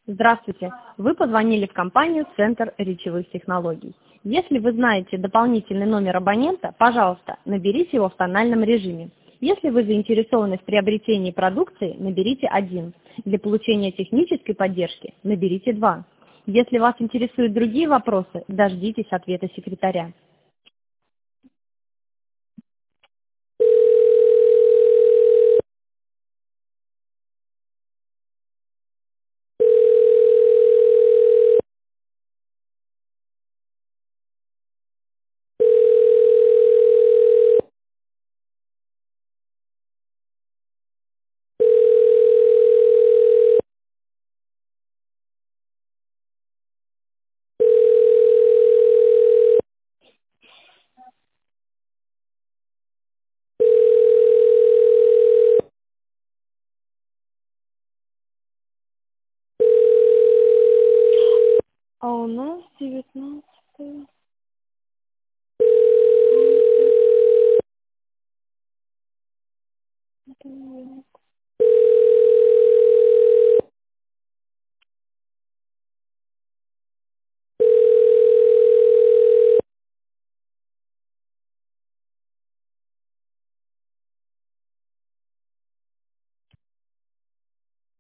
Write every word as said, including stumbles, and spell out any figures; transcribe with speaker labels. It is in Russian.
Speaker 1: Здравствуйте! Вы позвонили в компанию «Центр речевых технологий». Если вы знаете дополнительный номер абонента, пожалуйста, наберите его в тональном режиме. Если вы заинтересованы в приобретении продукции, наберите один. Для получения технической поддержки наберите два. Если вас интересуют другие вопросы, дождитесь ответа секретаря. А у нас девятнадцатое.